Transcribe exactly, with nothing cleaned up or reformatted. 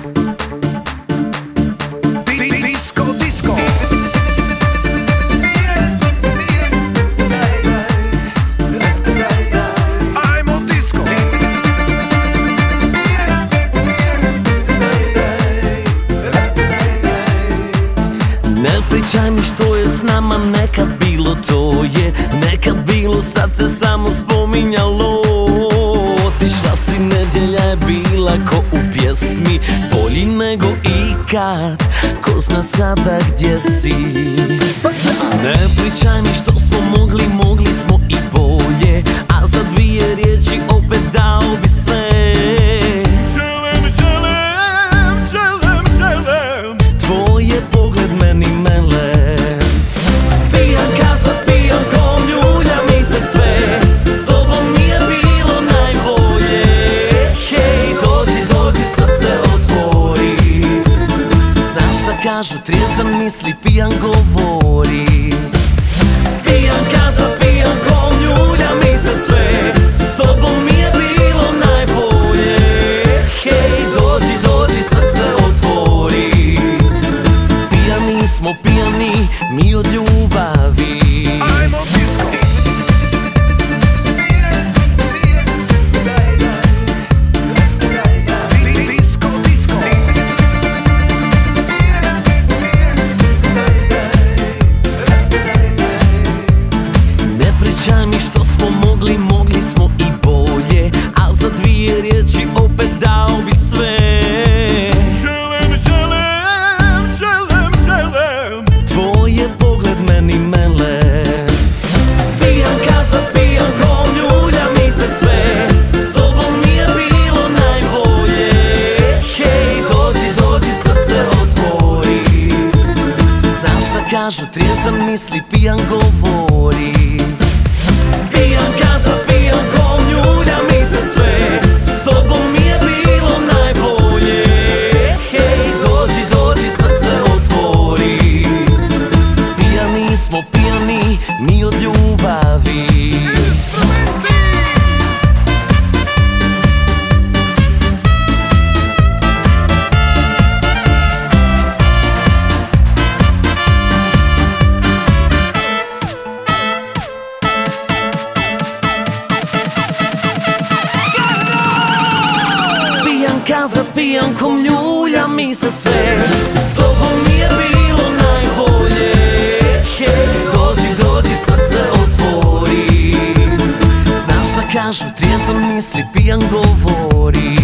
Disco, disco. Ajmo disco. Ne pričaj mi što je s nama nekad bilo, to je nekad bilo, sad se samo spominjalo. Otišla si, nedjelja je bila ko u pjesmi, bolji nego ikad, ko zna sada gdje si. Ne pričaj mi što smo mogli, mogli smo i bolje, a za dvije riječi opet dao bi sve. Želim, želim, želim, želim. Tvoj je pogled meni melem. Pijanka za pijankom, ljulja mi se sve, s tobom mi je bilo najbolje. Hej, dođi, dođi, srce otvori. Znaš šta kažu, trijezan misli, pijan govori. Pijanka za pijankom, ljulja mi se sve, s tobom mi je bilo najbolje. Hej, dođi, dođi, srce otvori. Pijani smo, pijani mi od ljubavi. Ajmo disco. Disco, disco. Ne pričaj mi što smo mogli, mogli smo i bolje, al za dvije riječi opet dao bi sve. Želim, želim, želim, želim. Tvoj je pogled meni melem. Pijanka za pijankom, ljulja mi se sve, s tobom mi je bilo najbolje. Hej, dođi, dođi, srce otvori. Znaš šta kažu, trijezan misli, pijan govori. Pijanka za pijankom, ljulja mi se sve, s tobom mi je bilo najbolje. Hej, dođi, dođi, srce otvori. Pijani smo, pijani mi od ljubavi. Instrumenti. Pijanka za pijankom, ljulja mi se sve, s tobom mi je bilo najbolje. Hej, dođi, dođi, srce otvori. Znaš šta kažu, trijezan misli, pijan govori.